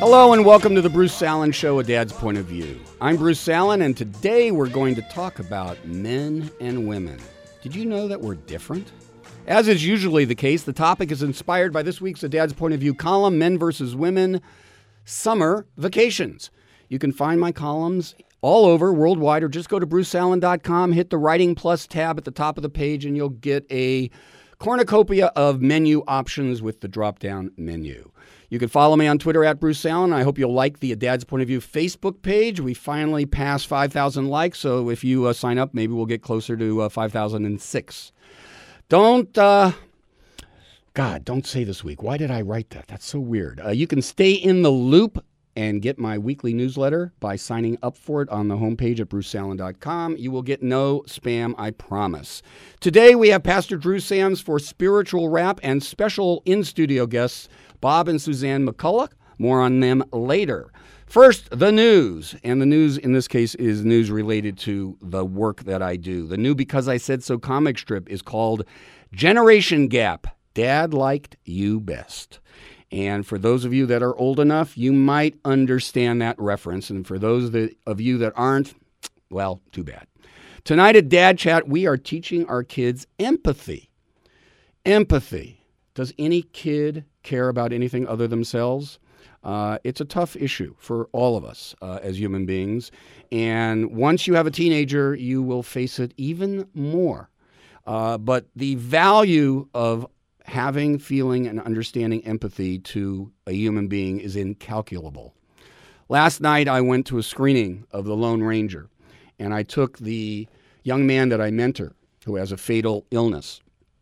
Hello and welcome to the Bruce Salen Show, A Dad's Point of View. I'm Bruce Salen, and today we're going to talk about men and women. Did you know that we're different? As is usually the case, the topic is inspired by this week's A Dad's Point of View column, Men versus Women, Summer Vacations. You can find my columns all over, worldwide, or just go to brucesalen.com, hit the Writing Plus tab at the top of the page, and you'll get a cornucopia of menu options with the drop-down menu. You can follow me on Twitter at Bruce Salen. I hope you'll like the A Dad's Point of View Facebook page. We finally passed 5,000 likes, so if you sign up, maybe we'll get closer to 5,006. Don't say this week. Why did I write that? That's so weird. You can stay in the loop and get my weekly newsletter by signing up for it on the homepage at brucesalen.com. You will get no spam, I promise. Today we have Pastor Drew Sams for Spiritual Rap and special in-studio guests, Bob and Suzanne McCulloch. More on them later. First, the news. And the news in this case is news related to the work that I do. The new Because I Said So comic strip is called Generation Gap. Dad Liked You Best. And for those of you that are old enough, you might understand that reference. And for those of you that aren't, well, too bad. Tonight at Dad Chat, we are teaching our kids empathy. Empathy. Does any kid care about anything other than themselves? It's a tough issue for all of us as human beings. And once you have a teenager, you will face it even more. But the value of having, feeling, and understanding empathy to a human being is incalculable. Last night, I went to a screening of The Lone Ranger, and I took the young man that I mentor who has a fatal illness.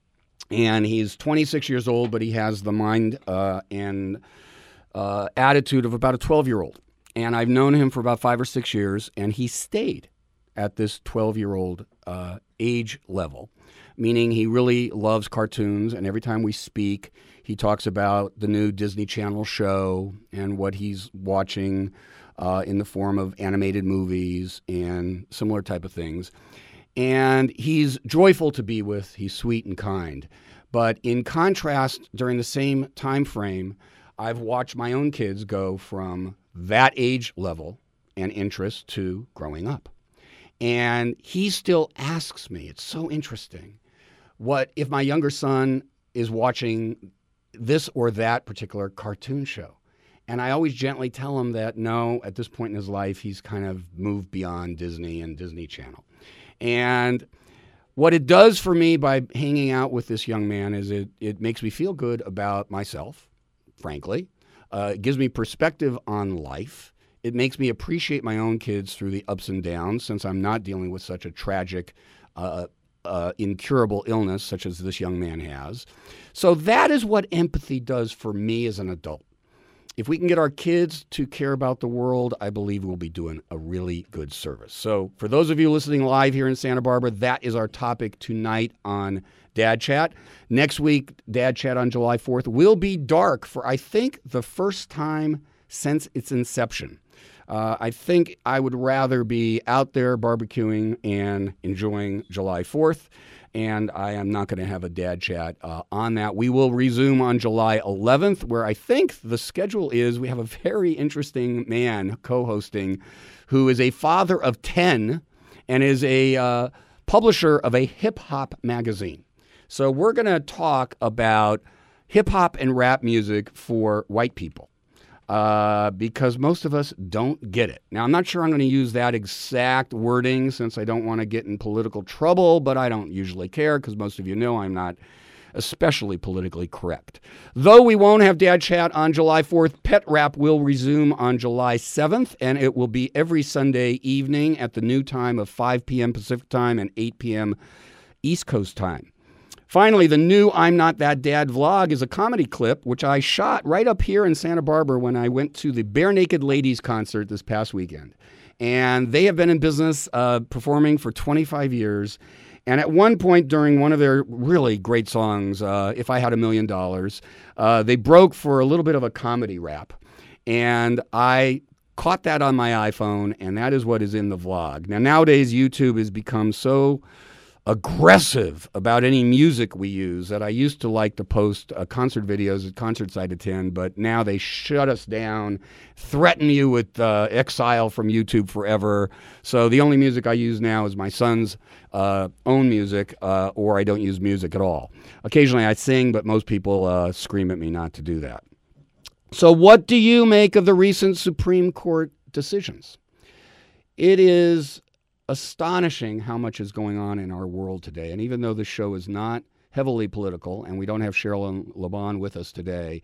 And he's 26 years old, but he has the mind and attitude of about a 12-year-old. And I've known him for about 5 or 6 years, and he stayed at this 12-year-old age level, meaning he really loves cartoons, and every time we speak, he talks about the new Disney Channel show and what he's watching in the form of animated movies and similar type of things. And he's joyful to be with. He's sweet and kind. But in contrast, during the same time frame, I've watched my own kids go from that age level and interest to growing up. And he still asks me, it's so interesting, what if my younger son is watching this or that particular cartoon show? And I always gently tell him that no, at this point in his life, he's kind of moved beyond Disney and Disney Channel. And what it does for me by hanging out with this young man is it makes me feel good about myself, frankly. It gives me perspective on life. It makes me appreciate my own kids through the ups and downs, since I'm not dealing with such a tragic, incurable illness such as this young man has. So that is what empathy does for me as an adult. If we can get our kids to care about the world, I believe we'll be doing a really good service. So for those of you listening live here in Santa Barbara, that is our topic tonight on Dad Chat. Next week, Dad Chat on July 4th will be dark for, I think, the first time since its inception. I think I would rather be out there barbecuing and enjoying July 4th, and I am not going to have a Dad Chat on that. We will resume on July 11th, where I think the schedule is we have a very interesting man co-hosting who is a father of 10 and is a publisher of a hip-hop magazine. So we're going to talk about hip-hop and rap music for white people. Because most of us don't get it. Now, I'm not sure I'm going to use that exact wording since I don't want to get in political trouble, but I don't usually care because most of you know I'm not especially politically correct. Though we won't have Dad Chat on July 4th, Pet Rap will resume on July 7th, and it will be every Sunday evening at the new time of 5 p.m. Pacific Time and 8 p.m. East Coast Time. Finally, the new I'm Not That Dad vlog is a comedy clip, which I shot right up here in Santa Barbara when I went to the Bare Naked Ladies concert this past weekend. And they have been in business performing for 25 years. And at one point during one of their really great songs, If I Had $1 Million, they broke for a little bit of a comedy rap. And I caught that on my iPhone, and that is what is in the vlog. Now, nowadays, YouTube has become so aggressive about any music we use that I used to like to post concert videos at concerts I'd attend, but now they shut us down, threaten you with exile from YouTube forever. So the only music I use now is my son's own music, or I don't use music at all. Occasionally I sing, but most people scream at me not to do that. So what do you make of the recent Supreme Court decisions? It is astonishing how much is going on in our world today. And even though the show is not heavily political, and we don't have Cheryl LeBon with us today,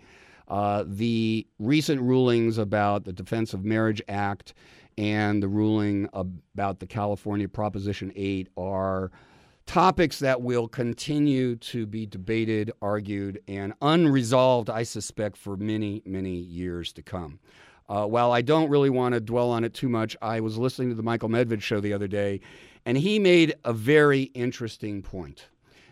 the recent rulings about the Defense of Marriage Act and the ruling about the California Proposition 8 are topics that will continue to be debated, argued, and unresolved, I suspect, for many, many years to come. While I don't really want to dwell on it too much, I was listening to the Michael Medved show the other day, and he made a very interesting point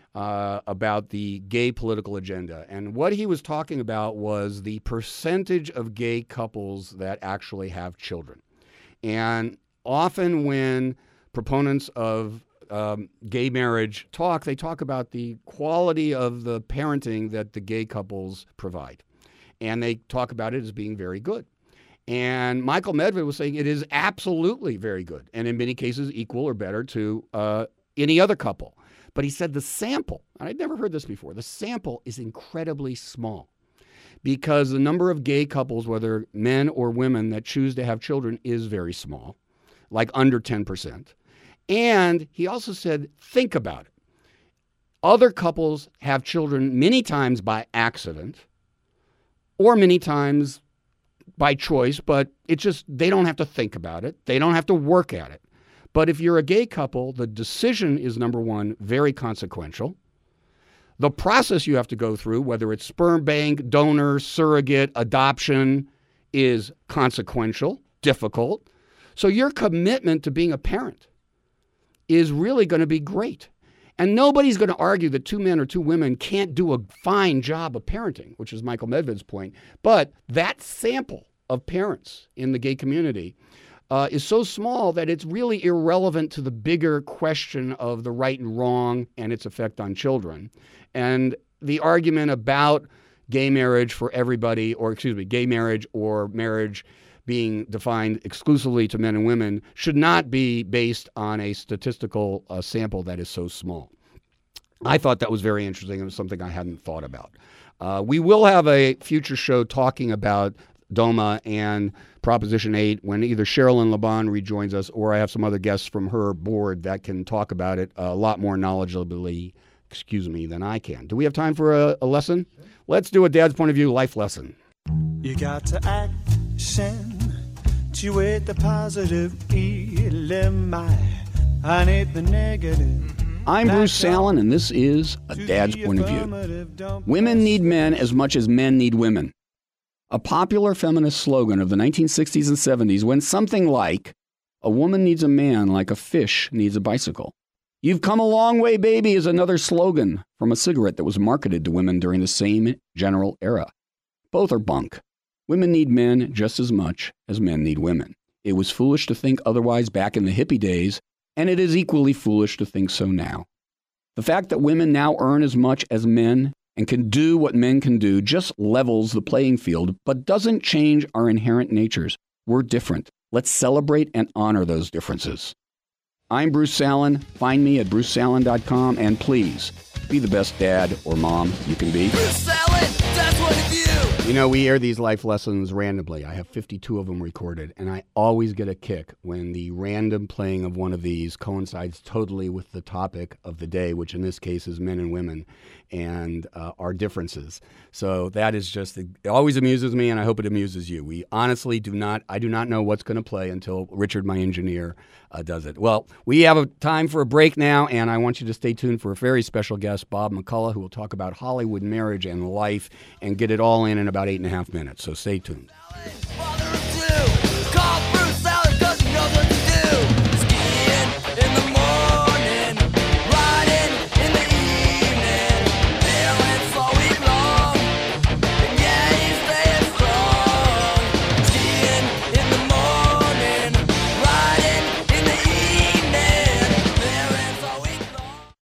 about the gay political agenda. And what he was talking about was the percentage of gay couples that actually have children. And often when proponents of gay marriage talk, they talk about the quality of the parenting that the gay couples provide. And they talk about it as being very good. And Michael Medved was saying it is absolutely very good, and in many cases equal or better to any other couple. But he said the sample, and I'd never heard this before, the sample is incredibly small because the number of gay couples, whether men or women, that choose to have children is very small, like under 10%. And he also said, think about it. Other couples have children many times by accident or many times by choice, but it's just they don't have to think about it. They don't have to work at it. But if you're a gay couple, the decision is, number one, very consequential. The process you have to go through, whether it's sperm bank, donor, surrogate, adoption, is consequential, difficult. So your commitment to being a parent is really going to be great. And nobody's going to argue that two men or two women can't do a fine job of parenting, which is Michael Medved's point. But that sample of parents in the gay community is so small that it's really irrelevant to the bigger question of the right and wrong and its effect on children. And the argument about gay marriage for everybody, gay marriage or marriage being defined exclusively to men and women should not be based on a statistical sample that is so small. I thought that was very interesting. It was something I hadn't thought about. We will have a future show talking about DOMA and Proposition 8 when either Cheryl LeBon rejoins us or I have some other guests from her board that can talk about it a lot more knowledgeably, than I can. Do we have time for a lesson? Let's do a Dad's Point of View life lesson. You got to action to it the positive I need the negative. I'm Bruce Salen, and this is A Dad's Point of View. Women need men as much as men need women. A popular feminist slogan of the 1960s and 70s went something like, a woman needs a man like a fish needs a bicycle. You've come a long way, baby, is another slogan from a cigarette that was marketed to women during the same general era. Both are bunk. Women need men just as much as men need women. It was foolish to think otherwise back in the hippie days, and it is equally foolish to think so now. The fact that women now earn as much as men and can do what men can do just levels the playing field, but doesn't change our inherent natures. We're different. Let's celebrate and honor those differences. I'm Bruce Salen. Find me at brucesalen.com, and please be the best dad or mom you can be. Bruce Salen, Dad's Point of View. You know, we air these life lessons randomly. I have 52 of them recorded, and I always get a kick when the random playing of one of these coincides totally with the topic of the day, which in this case is men and women and our differences. So that is just, it always amuses me, and I hope it amuses you. We honestly do not know what's going to play until Richard, my engineer, does it. Well, we have a time for a break now, and I want you to stay tuned for a very special guest, Bob McCullough, who will talk about Hollywood marriage and life and get it all in about 8.5 minutes. So stay tuned.